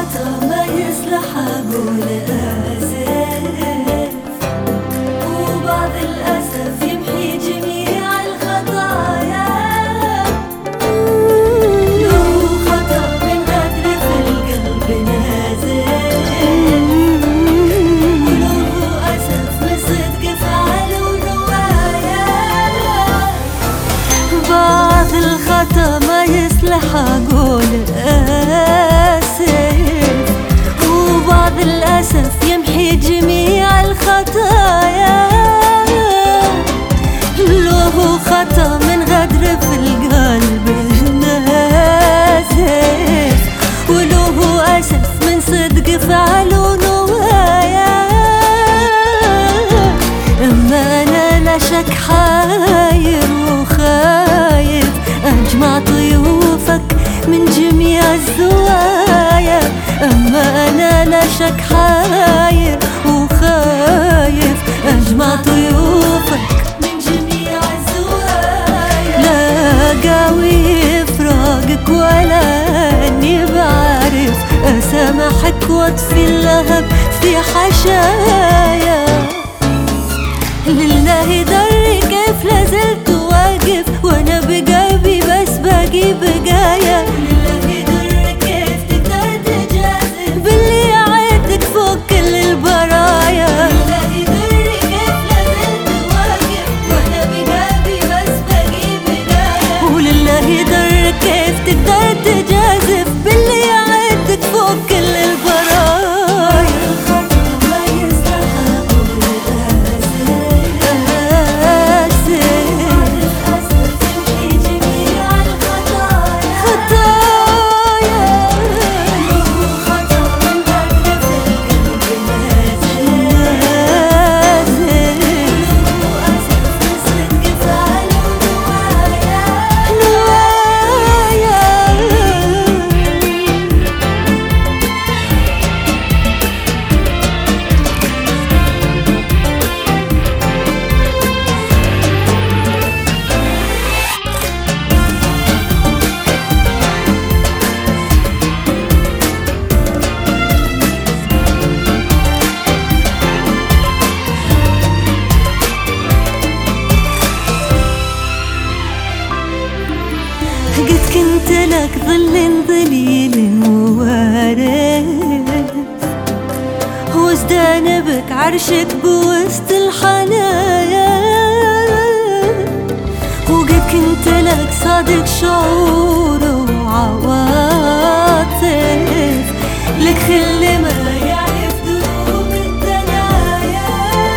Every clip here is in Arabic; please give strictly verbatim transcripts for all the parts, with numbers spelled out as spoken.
الخطأ ما يصلح أقول آسف، وبعض الأسف يمحي جميع الخطايا. لو خطأ من غدر في القلب نازل، ولو أسف من صدق فعل ونوايا. بعض الخطأ ما يصلح أقول آسف، وبعض الأسف يمحي جميع الخطايا. له خطأ من غدر في القلب نازف، وله أسف من صدق فعل ونوايا. أما أنا لا شك حاير وخايف أجمع طيوفك من جميع الزوايا. أما أنا لا شك حاير وخايف أجمع طيوفك من جميع الزوايا. لا قاوي فراقك ولا أني بعرف أسامحك وأطفي اللهب في حشايا. لله يدري كيف لازلت واقف وانا بقلبي بس باقي بقايا. لله يدري كيف تقدر تجازف باللي عيدك فوق كل البرايا. لله يدري كيف لازلت واقف وانا بقلبي بس باقي بقايا. ولله يدري كيف تقدر تجازف باللي عيدك فوق كل البرايا. قد كنت لك ظل ظليل ووارث، وازدان بك عرشك بوسط الحنايا. وقد كنت لك صادق شعور وعواطف، لك خل ما يعرف دروب الدنايا.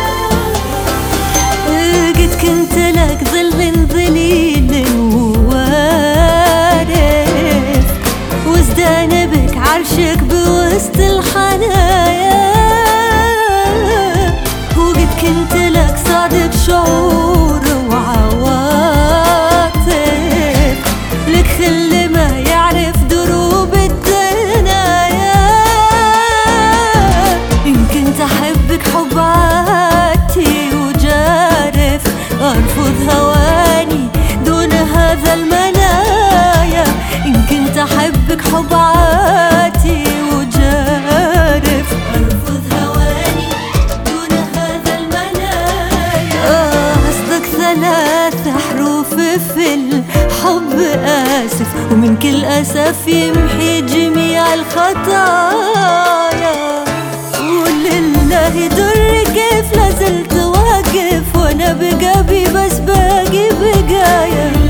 قد كنت لك ظل ظليل وازدان بك عرشك بوسط الحنايا. وقد كنت لك صادق شعور وعواطف، لك خل ما يعرف دروب الدنايا. إن كنت أحبك حب عاتي وجارف، أرفض هواني دون هذا المنايا. إن كنت أحبك حب عاتي وجارف، أرفض هواني دون هذا المنايا. آه أصدق ثلاث حروف في الحب آسف، ومن كل أسف يمحي جميع الخطايا. ولله يدري كيف لازلت واقف وانا بقلبي بس باقي بقايا.